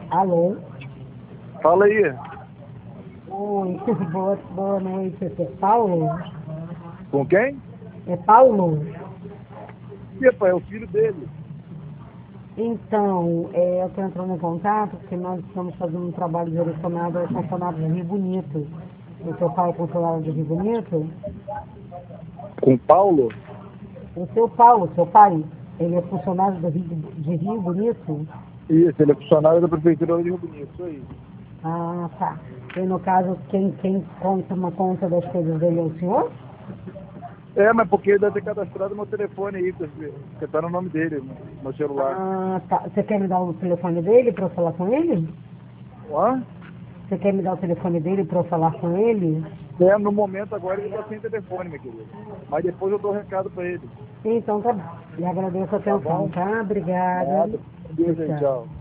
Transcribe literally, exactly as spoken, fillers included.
Alô? Fala aí. Oi, boa, boa noite. Esse é Paulo? Com quem? É Paulo? Ih, pai, é o filho dele. Então, é, eu estou entrando em contato porque nós estamos fazendo um trabalho direcionado aos funcionários de Rio Bonito. O seu pai é funcionário de Rio Bonito? Com Paulo? O seu Paulo, seu pai, ele é funcionário do Rio, de Rio Bonito? Isso, ele é funcionário da Prefeitura de Rio Bonito, isso aí. Ah, tá. E no caso, quem, quem conta uma conta das coisas dele é o senhor? É, mas porque ele deve ter cadastrado meu telefone aí, porque tá no nome dele, no meu celular. Ah, tá. Você quer me dar o telefone dele para eu falar com ele? Hã? Você quer me dar o telefone dele para eu falar com ele? É, no momento agora ele tá sem telefone, meu querido. Mas depois eu dou um recado pra ele. Então tá bom. E agradeço a Tá atenção, bom? tá? Obrigada. Nada. Beijo aí, Tchau. tchau.